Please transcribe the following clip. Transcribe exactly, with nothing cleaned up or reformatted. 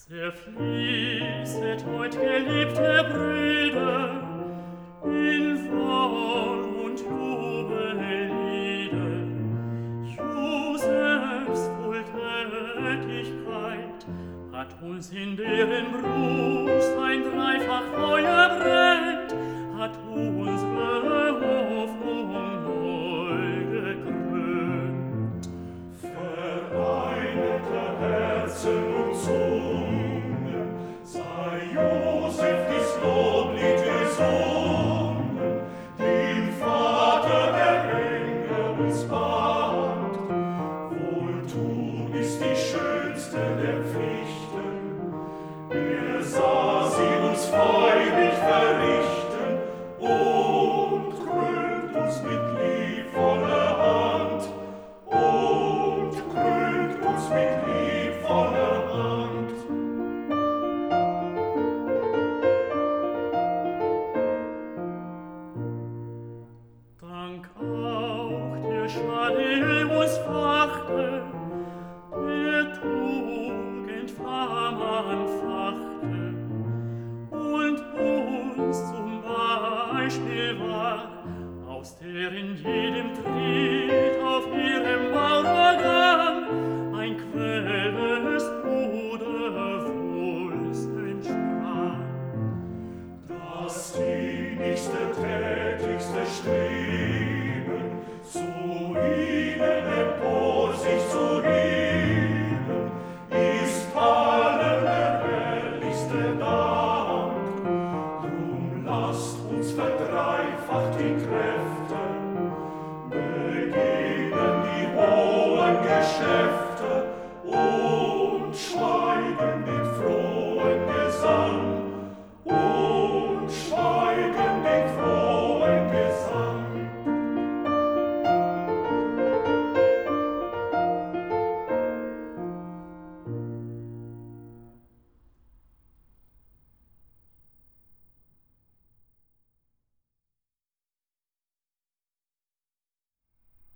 Zerfließet heut, geliebte Brüder, in Wohl- und Jubellieder. Josefs Wohltätigkeit hat uns in deren Brust ein dreifach Feuer brennt, hat unsere Hoffnung neu gekrönt. Vereinigte Herzen und Zungen